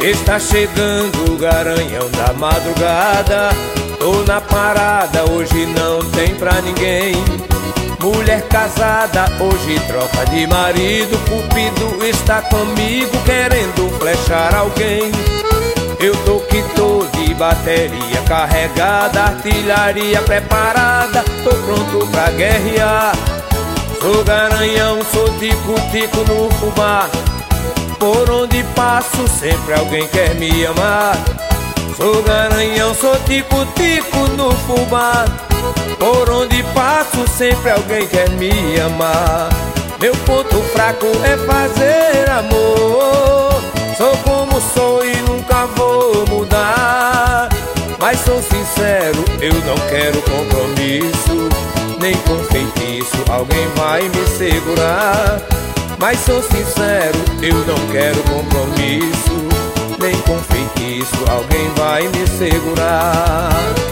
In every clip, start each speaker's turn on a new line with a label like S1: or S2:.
S1: Está chegando o garanhão da madrugada. Tô na parada, hoje não tem pra ninguém. Mulher casada, hoje troca de marido. Cupido está comigo, querendo flechar alguém. Eu tô que tô de bateria carregada, artilharia preparada, tô pronto pra guerrear. Sou garanhão, sou tico-tico no fubá. Por onde passo sempre alguém quer me amar. Sou garanhão, sou tico-tico no fubá. Por onde passo sempre alguém quer me amar. Meu ponto fraco é fazer amor. Sou como sou e nunca vou mudar. Mas sou sincero, eu não quero compromisso. Nem com feitiço alguém vai me segurar. Mas sou sincero, eu não quero compromisso. Nem com feitiço alguém vai me segurar.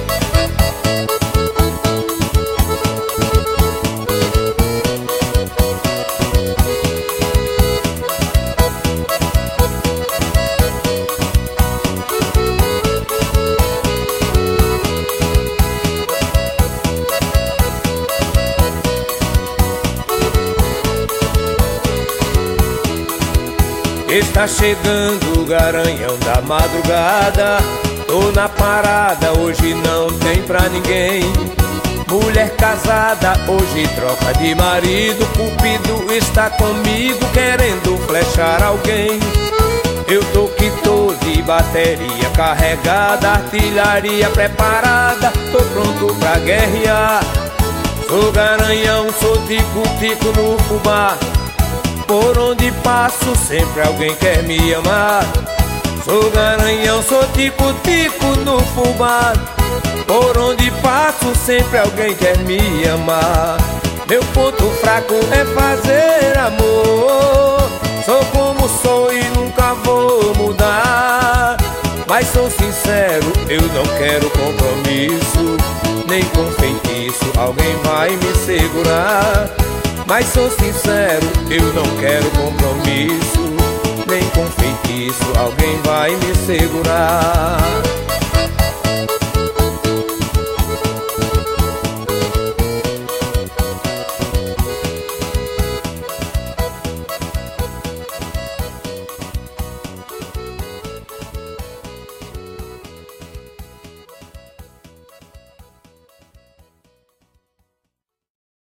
S1: Está chegando o garanhão da madrugada. Tô na parada, hoje não tem pra ninguém. Mulher casada, hoje troca de marido. Cupido está comigo, querendo flechar alguém. Eu tô que tô de bateria carregada, artilharia preparada, tô pronto pra guerrear. Sou garanhão, sou tico-tico no fubá. Por onde passo sempre alguém quer me amar. Sou garanhão, sou tico-tico no fubá. Por onde passo sempre alguém quer me amar. Meu ponto fraco é fazer amor. Sou como sou e nunca vou mudar. Mas sou sincero, eu não quero compromisso. Nem com feitiço alguém vai me segurar. Mas sou sincero, eu não quero compromisso. Nem com feitiço alguém vai me segurar.